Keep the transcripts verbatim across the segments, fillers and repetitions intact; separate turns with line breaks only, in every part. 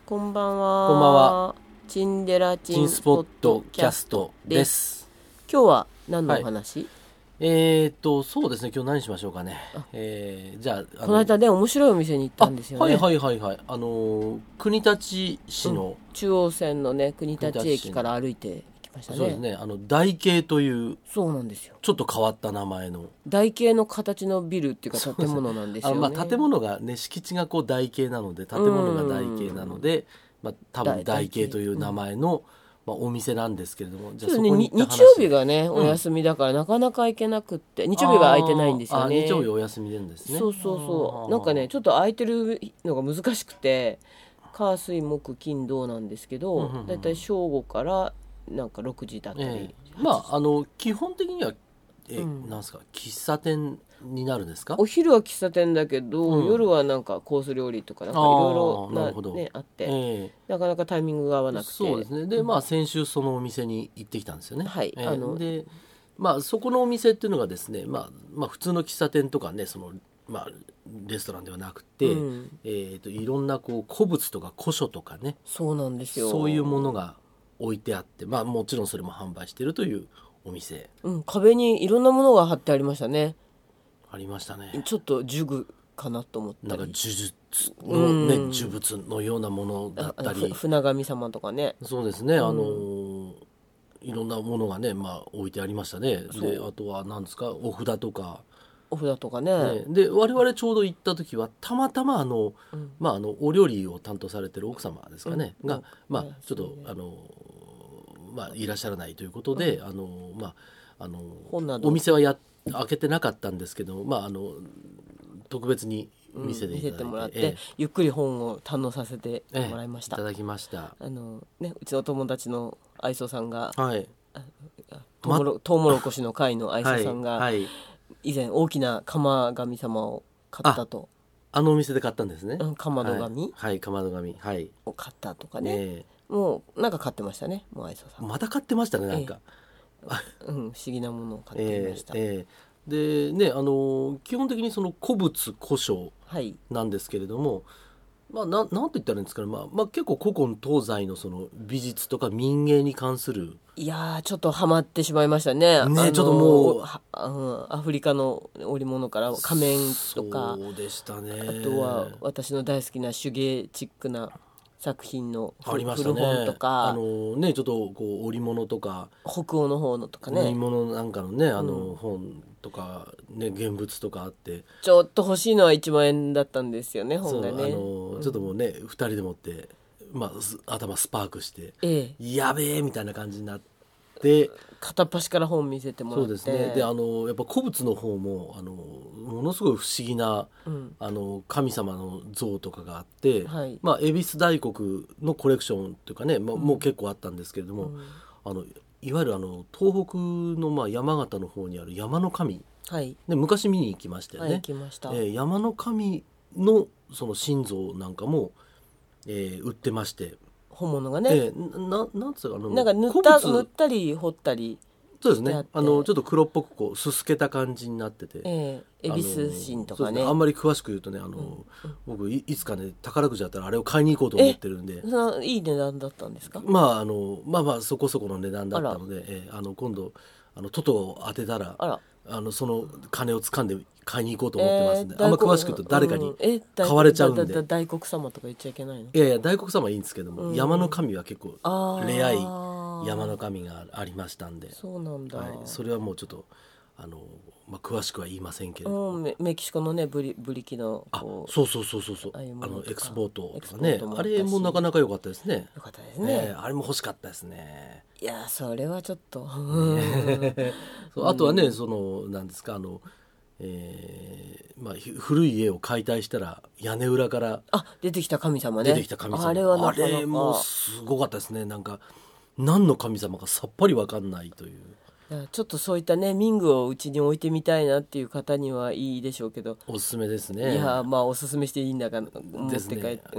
こんばんは。
こんばんは。
チンデラチン
チンスポットキャストです。
今日は何のお話、はい、
えーっとそうですね、今日何しましょうかね。えー、じゃあ、あ
この間ね面白いお店に行ったんですよね。
はいはいはいはい。あのー、国立市の、うん、
中央線のね国立駅から歩いてきましたね。
そうですね。あの台形という
そうなんですよ。
ちょっと変わった名前の
台形の形のビルっていうか建物なんですよね。
あのまあ建物がね敷地がこう台形なので建物が台形なので、まあ多分台形という名前の、うんまあ、お店なんですけれども、じゃあそこに行った話、
日曜日がねお休みだからなかなか行けなくって、うん、日曜日が空いてないんですよね。
ああ日曜日お休みなんですね。
そうそうそう。なんかねちょっと空いてるのが難しくて、火水木金土なんですけど、だいたい正午からなんかろくじだったり、え
ー、まああの基本的にはえ、うん、なんすか喫茶店になるんですか？
お昼は喫茶店だけど、うん、夜はなんかコース料理とかなんかいろいろなな、ね、あって、えー、なかなかタイミングが合わなくて。
そうですね。で、まあ先週そのお店に行ってきたんですよね。
はい。
えー、あので、まあそこのお店っていうのがですね、まあまあ普通の喫茶店とかね、そのまあレストランではなくて、うん、えっといろんなこう古物とか古書とかね、
そうなんですよ。
そういうものが置いてあって、まあもちろんそれも販売しているというお店、
うん、壁にいろんなものが貼ってありましたね。
ありましたね。
ちょっと呪具かなと思ったり、
なんか呪術のね、呪物のようなものだったり、
船神様とかね。
そうですね、うん、あのいろんなものがね、まあ、置いてありましたね。であとは何ですか、お札とか
お札とか ね,
ねで我々ちょうど行った時はたまたまあの、うん、まあ、あのお料理を担当されてる奥様ですかね、うん、が、まあ、ちょっとあの、まあ、いらっしゃらないということで、うん、あのまああのお店はや開けてなかったんですけど、まあ、あの特別に見せていただいて、うん、見せてもらって、ええ、
ゆっくり本を堪能させてもらいました。
ええ、いただきました。
あの、ね、うちの友達の愛想さんが、
はい、
トウモロ、トウモロコシの会の愛想さんが、
はいはい、
以前大きな釜神様を買ったと。
あ, あのお店で買ったんですね、
うん、かまど紙、
はい、はい、かまど紙、はい、
を買ったとかね、
え
え、もうなんか買ってましたね。もう愛想さん
また買ってましたね、なんか、
ええ、うん、不思議なものを買っていました、
えーえーでね、あの基本的にその古物古書なんですけれども、はい、まあ、な, なんと言ったらいいんですかね、まあまあ、結構古今東西のその美術とか民芸に関する、
いやーちょっとハマってしまいましたね。
ね、ちょっともう、
うん、アフリカの織物から仮面とか、
そうでしたね。
あとは私の大好きな手芸チックな作品の
ありましたね、
古本とか、
あのね、ちょっとこう織物とか
北欧の方のとかね、
織物なんかのね、あの本とか、ね、現物とかあって、
ちょっと欲しいのはいちまんえんだったんですよね、本がね。
あのちょっともうね、うん、ふたりでもって、まあ、頭スパークして、
ええ、
やべえみたいな感じになって、
片っ端から本見せてもらって、
そうですね。で、あのやっぱ古物の方もあのものすごい不思議な、うん、あの神様の像とかがあって、はい、まあ恵比寿大国のコレクションというかね、まあ、もう結構あったんですけれども、うん、あのいわゆるあの東北のまあ山形の方にある山の神、はい、で昔見に行きましたよね。はい、行きました。えー、山の神のその心臓なんかも、えー、売ってまして。
本物がね、
えー、な, なんつうかあの
なんか塗った塗ったり彫ったり、
そうですね、あのちょっと黒っぽくこうすすけた感じになってて、
えー、恵比寿神とか ね,
ね、あんまり詳しく言うとね、あの、うんうん、僕 い, いつかね宝くじだったらあれを買いに行こうと思ってるんで、
いい値段だったんですか？
まああのまあまあそこそこの値段だったので、えー、あの今度あのトトを当てたら、あら、あのその金を掴んで買いに行こうと思ってますんで、えー、あんま詳しく言うと誰かに買われちゃうんで、うん、
だだだ大黒様とか言っちゃいけないの？
いやいや大黒様はいいんですけども、うん、山の神は結構レアい山の神がありましたんで、
そうなんだ、
はい、それはもうちょっとあの、まあ、詳しくは言いませんけれど、
うん、メ, メキシコのねブリブリキの
あそうそうそうそうそう、あのエクスポートとかね、あれもなかなか良かったですね。
良かったですね、
えー、あれも欲しかったですね。
いやそれはちょっと
そうあとはね、そのなんですかあの、えーまあ、古い家を解体したら屋根裏から
あ出てきた神様ね、
出てきた神様、
あれはなかなか、
あれもすごかったですね。なんか何の神様かさっぱり分かんないという。
ちょっとそういったね民具をうちに置いてみたいなっていう方にはいいでしょうけど、
おすすめですね。
いやまあおすすめしていいんだから持って帰って、
うん、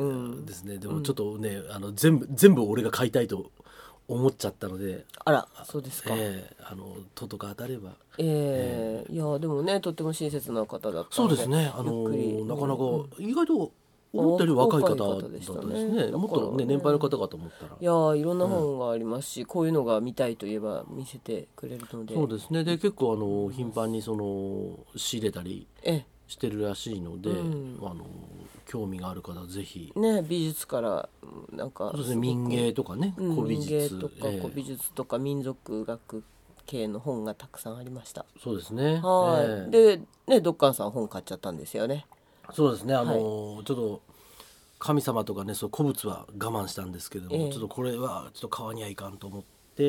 ですね。でもちょっとね、うん、あの全部全部俺が買いたいと思っちゃったので、
あらそうですか、
えー、あのトトが当たれば、
えーえー、いやでもねとっても親切な方だったので、
そうですね、あのなかなか意外と思ったより若い方だ
若
ったです
い方でしたね
ね。もっとね年配の方かと思ったら。
いやーいろんな本がありますし、こういうのが見たいといえば見せてくれるので。
そうですね。で結構あの頻繁にその仕入れたり
え
してるらしいので、
うん
あの興味がある方はぜひ。
ね、美術からなんか
そうですね、民芸とかね、
うん、
古美
民芸
術、
とか、
ええ
古美術とか民族学系の本がたくさんありました。
そうですね。
はい、
ええ
でね、ドッカンさん本買っちゃったんですよね。
そうですね。あの、
はい、
ちょっと神様とかね、そう古物は我慢したんですけども、
ええ
ちょっとこれはちょっと買わにはいかんと思って、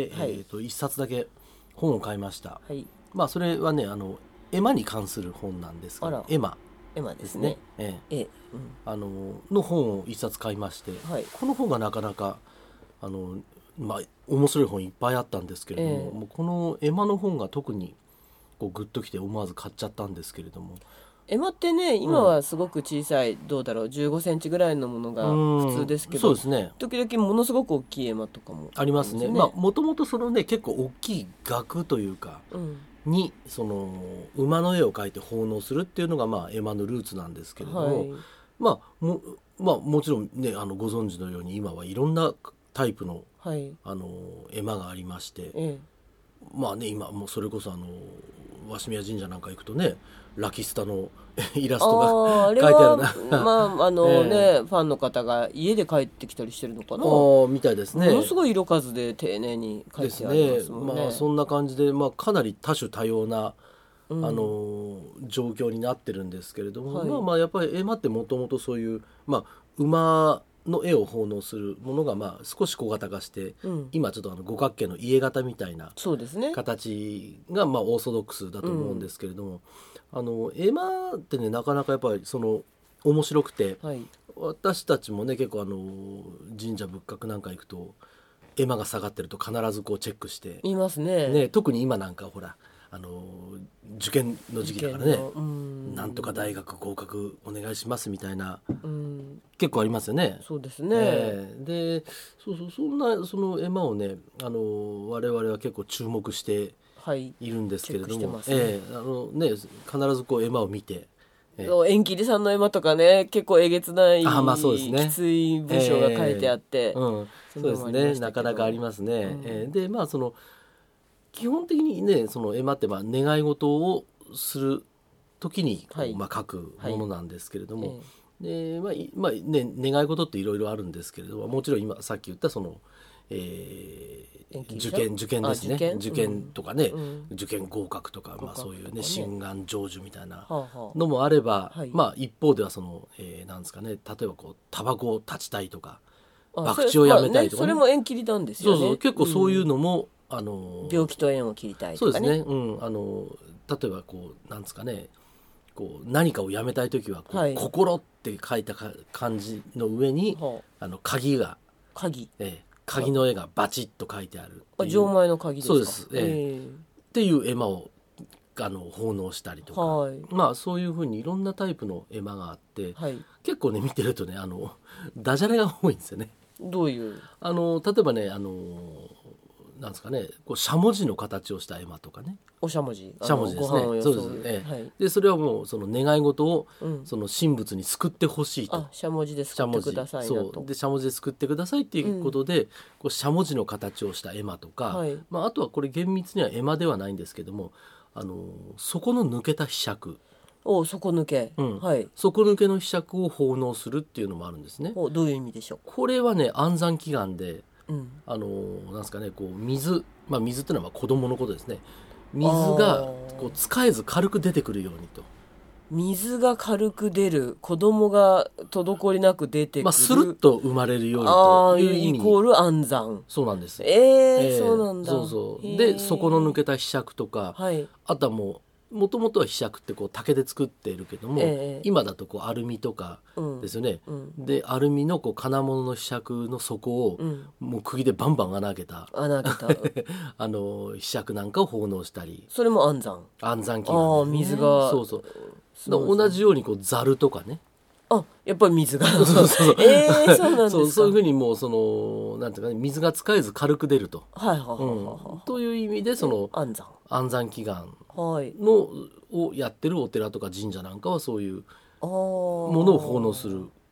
はい、
えー、と一冊だけ本を買いました。
はい、
まあそれはね、あの絵馬に関する本なんですけど、絵馬
絵馬ですね。
え
ええ、
うん、あのの本を一冊買いまして、はい、この本がなかなかあのまあ面白い本いっぱいあったんですけれども、ええ、もうこの絵馬の本が特にこうグッときて思わず買っちゃったんですけれども。
絵馬ってね今はすごく小さい、うん、どうだろうじゅうごセンチぐらいのものが普通ですけど、
そうですね、
時々ものすごく大きい絵馬とかも
ありますね。まあもともとそのね結構大きい額というか、うんにその馬の絵を描いて奉納するっていうのがまあ絵馬のルーツなんですけれども、はい、まあもまあもちろんねあのご存知のように今はいろんなタイプの、はい、あの絵馬がありまして、ええ、まあね今もうそれこそあの鷲宮神社なんか行くとねラキスタのイラストが書いてあるな
まああのね、えー、ファンの方が家で帰ってきたりしてるのかな
あみたいですね。
ものすごい色数で丁寧に書いてありますもんね。
ですね。まあそんな感じで、まあ、かなり多種多様な、うん、あの状況になってるんですけれども、はい、まあまあやっぱり絵馬ってもともとそういう、まあ、馬の絵を奉納するものがまあ少し小型化して、うん、今ちょっとあの五角形の家型みたいな形がまあオーソドックスだと思うんですけれども、うんあの絵馬ってねなかなかやっぱりその面白くて、はい、私たちもね結構あの神社仏閣なんか行くと絵馬が下がってると必ずこうチェックして
いますね。
ね特に今なんかほらあの受験の時期だからねなんとか大学合格お願いしますみたいなうん結構ありますよね。
そうですね、
えー、でそうそうそんなその絵馬をねあの我々は結構注目しているんですけれども、はいねえーあのね、必ずこう絵馬を見て、
えー、縁切りさんの絵馬とかね結構えげつないあ、まあそうですね、きつい文章が書いてあって、えーうん、
そうですねなかなかありますね、うんえー、でまあその基本的にねその絵馬ってまあ願い事をする時にこう、はいまあ、書くものなんですけれども、はいでまあまあね、願い事っていろいろあるんですけれどももちろん今さっき言ったそのえー、受験受験ですね受験、受験とかね、うん、受験合格とか、まあ、そういうね心願成就みたいなのもあれば、はあはあ、まあ一方ではその、えー、なんですかね例えばこうタバコを断ちたいとか博打をやめたいとか、ねまあね、
それも縁切りなんですよね。
そうそう結構そういうのも、うん、あの
病気と縁を切りたいとかね。
そうですね、うん、あの例えばこうなんですかねこう何かをやめたい時はこう、はい、心って書いたか感じの上に、はあ、あの鍵が
鍵、
えー鍵の絵がバチッと書いてある
あ錠前の鍵ですか。
そうです、えーえー、っていう絵馬をあの奉納したりとか、はい、まあそういうふうにいろんなタイプの絵馬があって、はい、結構ね見てるとねあのダジャレが多いんですよね。
どういう
あの例えばねあのなんですかねこうしゃもじの形をした絵馬とかね
おしゃもじ
しゃもじですねそうです、ええはい、でそれはもうその願い事を、うん、その神仏に救ってほしいと
あしゃもじで救ってくださいなと
そうでしゃもじで救ってくださいっていうことで、うん、こうしゃもじの形をした絵馬とか、はいまあ、あとはこれ厳密には絵馬ではないんですけどもあの底の抜けた柄杓
お底抜け、
うんはい、底抜けの柄杓を奉納するっていうのもあるんですね。
おどういう意味でしょう。
これはね安産祈願でうん、あのなんですかねこう水、まあ、水っていうのはまあ子供のことですね。水がこう使えず軽く出てくるようにと
水が軽く出る子供が滞りなく出てくる、
まあ、スルッと生まれるようにという意味
イコール安産
そうなんです。
えー、えー、そうなんだ
そうそうで底の抜けた柄杓とか、はい、あとはもうもともとは柄杓ってこう竹で作っているけども、えー、今だとこうアルミとかですよね、うんうん、でアルミのこう金物の柄杓の底を、うん、もう釘でバンバン穴開けた
穴開けた
あの柄杓なんかを奉納したり
それも安産
安産祈願、ね、
あ水が
そうそう同じようにこうザルとかね
あやっぱり水が
そうそうそう
えー、そうなんですか
そうそういうふうにもうそのなんていうかね水が使えず軽く出ると
はいはいはいはい、
うん、という意味でその
安産
安産祈願のをやってるお寺とか神社なんかはそういうものを奉納する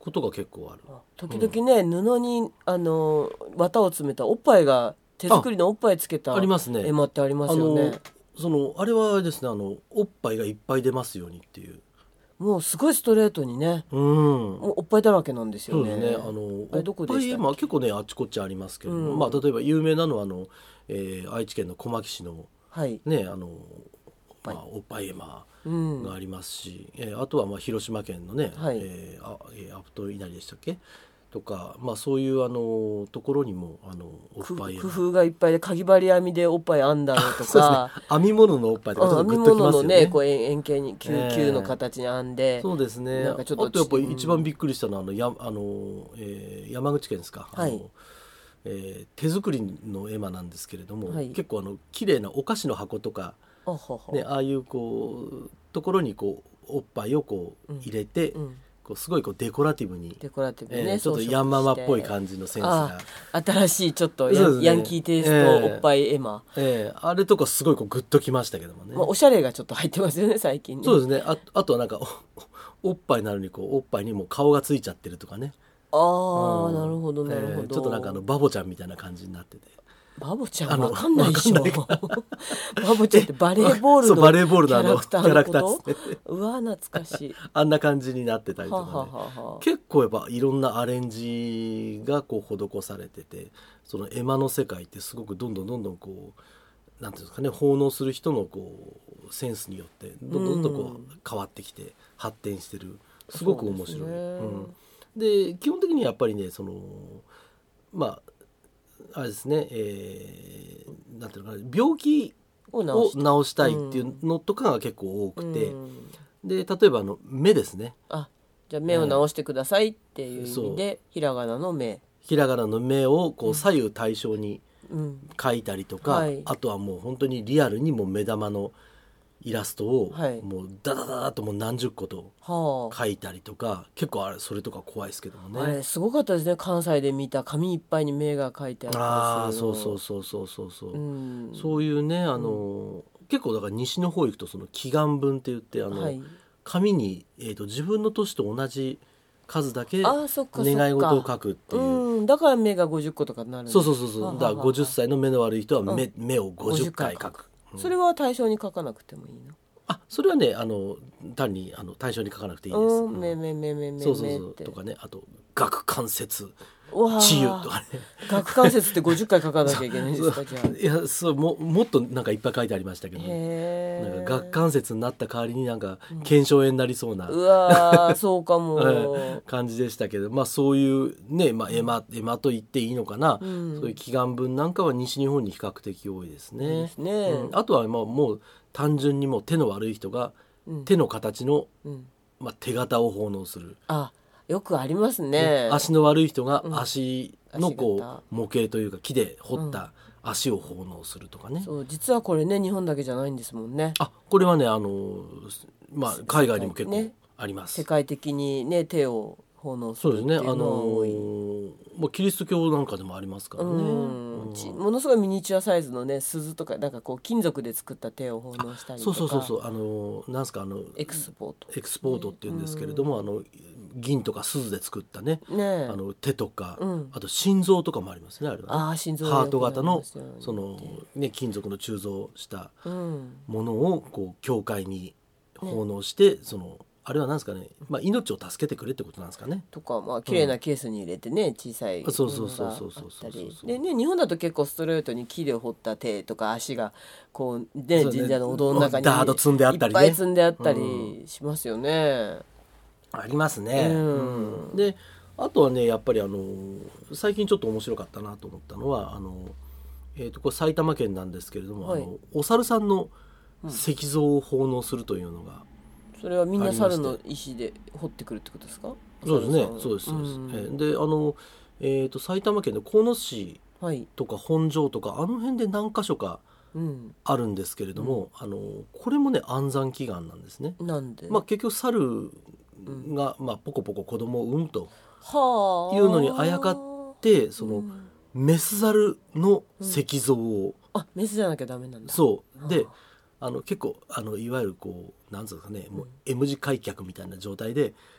ことが結構ある。
時々ね、うん、布にあの綿を詰めたおっぱいが手作りのおっぱいつけた
ありますね。
絵馬ってありますよね。
あのそのあれはですね、あのおっぱいがいっぱい出ますようにっていう、
もうすごいストレートにね、
うん、
もうおっぱいだらけなんですよね。
そうですね。あのあれどこでしたっけ？おっぱい絵馬結構ねあっちこっちありますけれども、うん、まあ例えば有名なのはあの、えー、愛知県の小牧市の、はい、ねあのまあ、おっぱい絵馬がありますし、うん、えー、あとはまあ広島県のね、はい、えー、あえー、アプト稲荷でしたっけとか、まあ、そういうあのところにもあのおっぱい
工夫がいっぱいで、かぎ針編みでおっぱい編んだのとか
そうですね、編み物のおっぱいとかちょっとグッときますよね。編み物のね
こう円形に球、えー、球の形に編んで、
そうですね。なんかちょっとあとやっぱり一番びっくりしたのはあのやあの、えー、山口県ですか、はい、あのえー、手作りの絵馬なんですけれども、はい、結構あの綺麗なお菓子の箱とか、ね、ああいうこうところにこうおっぱいをこう入れて、うんうん、こうすごいこうデコラティブに、
デコラティブね、
えー、ちょっとヤンママっぽい感じのセンスが、
新しいちょっと ヤ,、ね、ヤンキーテイストおっぱい絵馬、
えーえー、あれとかすごいこうグッときましたけどもね、
まあ、おしゃれがちょっと入ってますよね最近ね。
そうですね。 あ, あとはなんか お, おっぱいなのにこうおっぱいにも顔がついちゃってるとかね。
ああ、うん、なるほどなるほど、
えー、ちょっとなんかあのバボちゃんみたいな感じになってて、
バボちゃんわかんないでしょバボちゃんってバレーボールの
バレーボールのあのキャラクターですね。
うわ懐かしい
あんな感じになってたりとかね、は
ははは
結構やっぱいろんなアレンジがこう施されてて、その絵馬の世界ってすごくどんどんどんどんこうなんていうんですかね、奉納する人のこうセンスによってどんどんどんどんこう変わってきて発展してる、すごく面白い。で、基本的にやっぱりね、そのまああれですね、えー、なんていうのかな、病気を治したいっていうのとかが結構多くて、うん、で例えばあの目ですね。
あ、じゃあ目を治してくださいっていう意味で、えー、ひらがなの目、
ひらがなの目をこう左右対称に描いたりとか、うんはい、あとはもう本当にリアルにもう目玉のイラストをもうダダダダともう何十個と描いたりとか、はあ、結構あれそれとか怖いですけどもね。
あれすごかったですね、関西で見た紙いっぱいに目が描いてあったりするの。
ああ、そうそうそうそうそうそう、うん、そういうね、あの、うん、結構だから西の方行くとその祈願文って言ってあの、はい、紙に、えーと、自分の年と同じ数だけ願い事を書くっていう、
うん、だから目がごじゅっことかになるんです。
そうそうそうそう、はははだからごじゅっさいの目の悪い人は 目,、うん、目をごじゅっかい書く。
それは対象に書かなくてもいいの？
あ、それはね、あの単にあの対象に書かなくていいです。
うん、めめめめめ
そうそうそうとかね、あと顎関節治癒とかね。
顎関節ってごじゅっかい書かなきゃいけないんですか？じゃあ
いや、そうももっとなんかいっぱい書いてありましたけど、ね、なんか顎関節になった代わりになんか腱鞘炎になりそうな、
うん、うわそうかも
感じでしたけど、まあそういうね、まあ、絵馬絵馬と言っていいのかな、うん、そういう祈願文なんかは西日本に比較的多いですね。
ですね、
うん、あとはまあもう単純にもう手の悪い人が手の形の、うんまあ、手形を奉納する。
あ、よくありますね。
足の悪い人が足のこう模型というか木で彫った足を奉納するとかね、うん、
そう実はこれね日本だけじゃないんですもんね。
あ、これはねあの、まあ、海外にも結構あります。
世界的にね手を奉納するっていうのは多い。そうですね、あの
もうキリスト教なんかでもありますからね、
うんうん、ものすごいミニチュアサイズのね鈴とかなんかこう金属で作った手を奉納したりとか。
そうそうそうそう、あのなんすかあの
エクスポート
エクスポートっていうんですけれども、うん、あの銀とか鈴で作ったね、ねあの手とか、うん、あと心臓とかもありますね、あれはね。
あ、心臓
ハート型のその、ね、金属の鋳造したものをこう教会に奉納して、ね、そのあれは何ですかね、まあ、命を助けてくれってことなんですかね。
とか、まあ綺麗なケースに入れてね、うん、小さいものがあったりでね、日本だと結構ストレートに木で彫った手とか足がこうね、神社のお堂の中にいっぱい積んであったりしますよね。
ありますね、うんうん、であとはねやっぱりあの最近ちょっと面白かったなと思ったのはあの、えー、とこれ埼玉県なんですけれども、はい、あのお猿さんの石像を奉納するというのが、
うん、それはみんな猿の石で彫ってくるってことですか？
そうですね、そうですそうです、うん、えー、であの、えー、と埼玉県の鴻巣市とか本庄とか、はい、あの辺で何か所かあるんですけれども、うん、あのこれもね安産祈願なんですね。
なんで、
まあ、結局猿が、まあ、ポコポコ子供を産むというのにあやかってその、うん、メス猿の石像を、うん、
あ、メスじゃなきゃダメなんだ。
そうであの結構あのいわゆるこうなんつうんですかね、もう M 字開脚みたいな状態で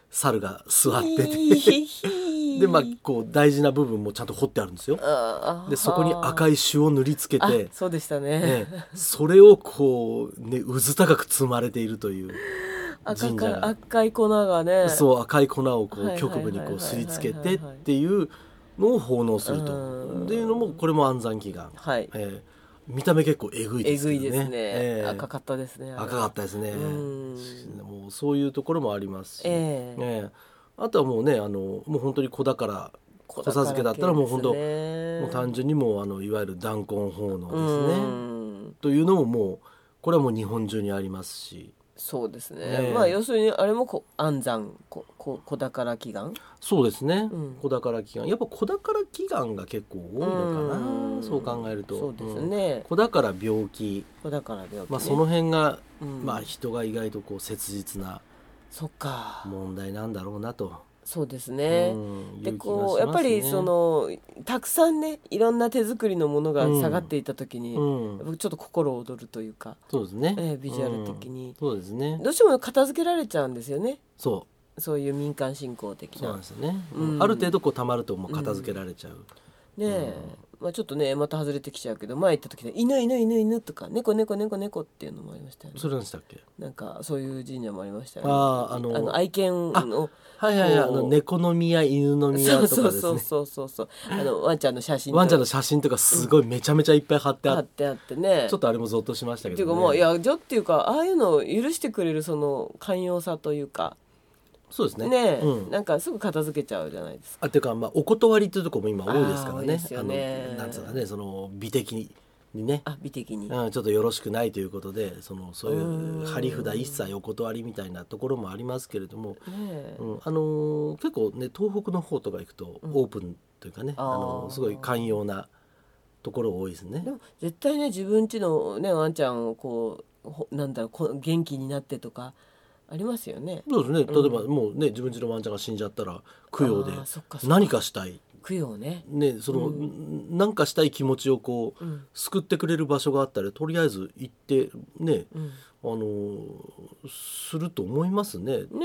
猿が座っててで、まあ、こう大事な部分もちゃんと彫ってあるんですよ。でそこに赤い朱を塗りつけて、
そうでしたね、ね、
それをこう、ね、うず高く積まれているという神社が、
赤い粉がね、
そう赤い粉をこう局部にこうすりつけてっていうのを奉納するとっていうのも、これも安産祈願、はい、えー、見た目結構えぐいですけどね。
えぐいですね、えー、赤かったですね。
赤かったですね。もうそういうところもありますし、えーえー、あとはもうね、あのもう本当に子宝子授けだったらもう本当、ね、もう単純にもうあのいわゆる断根奉納ですねというのももうこれはもう日本中にありますし。
そうですね、えー、まあ要するにあれもこ安産ここ子宝祈願。
そうですね、うん、子宝祈願、やっぱ子宝祈願が結構多いのかな、うそう考えると。
そうですね、うん、
子宝病気、
子宝病気、ね、
まあ、その辺が、うん、まあ、人が意外とこう切実な問題なんだろうなと。
そうですね、うん、でこうやっぱりそのたくさんねいろんな手作りのものが下がっていた時に、うん、ちょっと心躍るというか、
そうですね、
えー、ビジュアル的に、
うん、そうですね、
どうしても片付けられちゃうんですよね。
そう
そういう民間信仰的な。
そうなんですよね、うん、ある程度こうたまるともう片付けられちゃう、うん、
ねえ、うん、まあ、ちょっとねまた外れてきちゃうけど、前行った時に犬犬犬犬とか猫猫猫猫っていうのもありましたよね。
それなんでしたっけ。
なんかそういう神社もありましたよね。
ああの
あの愛犬の
はいはいはい、あの猫の宮犬の宮とかですね。
そうそうそうそうあのワンちゃんの写真
ワンちゃんの写真とかすごいめちゃめちゃいっぱい貼ってあって、
貼ってあってね、
ちょっとあれもゾッとしましたけどね。
っていうかもういやじゃっていうかああいうのを許してくれるその寛容さというか。
そうですね。
ね、うん、なんかすぐ片付けちゃうじゃないですか。
あっていうか、まあ、お断りっていうところも今多いですからね。
あね、
あのなんつうかね、その美的にね、
あ美的に、
うん、ちょっとよろしくないということで、そのそういう貼り札一切お断りみたいなところもありますけれども、ね、うん、あのー、結構ね東北の方とか行くとオープンというかね、うん、あのー、すごい寛容なところ多いですね。
でも絶対ね自分家のねワンちゃんをこうなんだろうこ元気になってとかありますよね。
そうですね。例えば、うん、もうね自分家のワンちゃんが死んじゃったら供養で何かしたい。
供養ね。
ね、その、うん、なんかしたい気持ちをこう、うん、救ってくれる場所があったらとりあえず行ってね、うん、あのすると思いますね。ね、うん、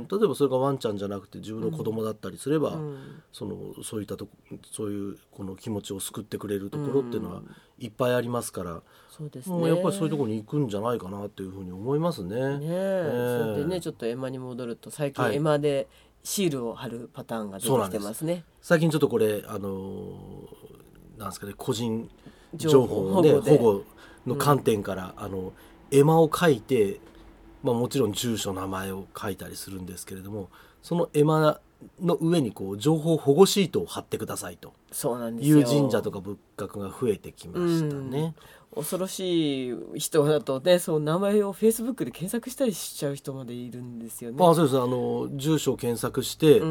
例えばそれがワンちゃんじゃなくて自分の子供だったりすれば、うん、そのそういったとそういうこの気持ちを救ってくれるところっていうのはいっぱいありますから、
そうですね、
もうやっぱりそういうところに行くんじゃないかなっていうふうに思いますね。ね、
えー、それでねちょっと絵馬に戻ると最近絵馬で、はい、シールを貼るパターンが出てきてますね。
最近ちょっとこれあのなんですかね、個人情報で保護の観点から、うん、あの絵馬を書いて、まあ、もちろん住所名前を書いたりするんですけれども、その絵馬の上にこう情報保護シートを貼ってくださいという神社とか仏閣が増えてきましたね。
うん、恐ろしい人だとね、その名前をフェイスブックで検索したりしちゃう人までいるんですよね。
ああ、そうです。あの住所を検索して、うん、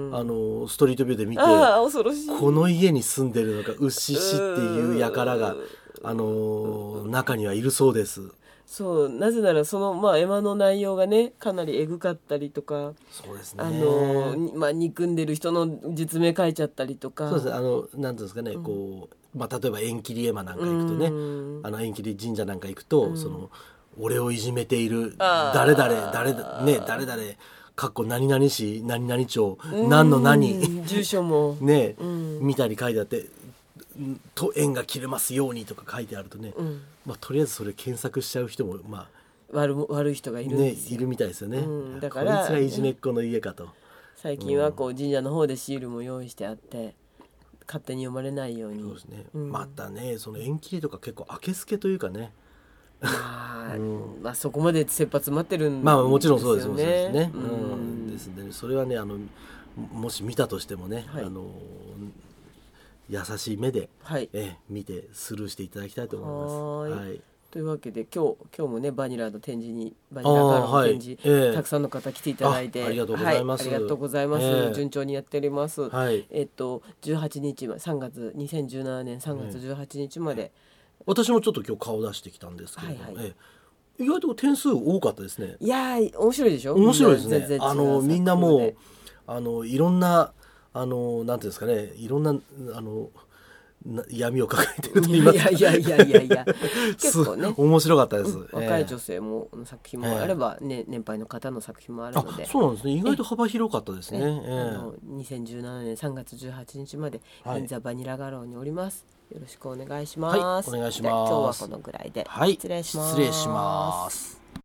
あのストリートビューで見て、
あ恐ろしい、
この家に住んでるのがウッシシっていう輩があの中にはいるそうです。
そう、なぜならその、まあ、絵馬の内容がねかなりえぐかったりとか、
そうですね、
あの、まあ、憎んでる人の実名書いちゃったりとか、
そうですね、あのなんていうんですかね、うん、こうまあ、例えば縁切り絵馬なんか行くとね、あの縁切り神社なんか行くと、うん、その俺をいじめている誰々誰だね誰々かっこ何々市何々町何の何
住所も
ね、うん、見たり書いてあってと縁が切れますようにとか書いてあるとね、うん、まあ、とりあえずそれ検索しちゃう人も、まあ、
悪, 悪い人がいるんですよ、
ね、いるみたいですよね、
うん、だから
こいつがいじめっ子の家かと、
最近はこう神社の方でシールも用意してあって勝手に読まれないように。
そうですね、うん、またねその縁切りとか結構あけすけというかね、
まあ、うん、まあそこまで切羽詰まってるんですよね。
まあもちろんそうですよね、うんうん、ですね、それはねあのもし見たとしてもね、はい、あの優しい目で、はい、え見てスルーしていただきたいと思います。はいはい、
というわけで今日今日もねバニラの展示にバニラガールの展示、はいえー、たくさんの方来ていただいて
あ, ありがとうございます、
はい、ありがとうございます、えー、順調にやっております。
はい、
えっとじゅうはちにちさんがつにせんじゅうななねんさんがつじゅうはちにちまで、
えー、私もちょっと今日顔出してきたんですけど、はいはい、えー、意外と点数多かったですね。
いや面白いでしょ。
面白いですね。全然あのみんなもうあのいろんなあのなんていうんですかね、いろんなあの闇を抱えてると言いますか。
いやいやいやいやいや結構ね
面白かったです、
うん、若い女性もの作品もあれば、ね、年配の方の作品もあるので。
そうなんですね、意外と幅広かったですね。え
えあのにせんじゅうななねんさんがつじゅうはちにちまで銀座バニラ画廊におります、よろしくお願いします。
はい、お願いします。
今日はこのぐらいで、
はい、
失礼します。
失礼します。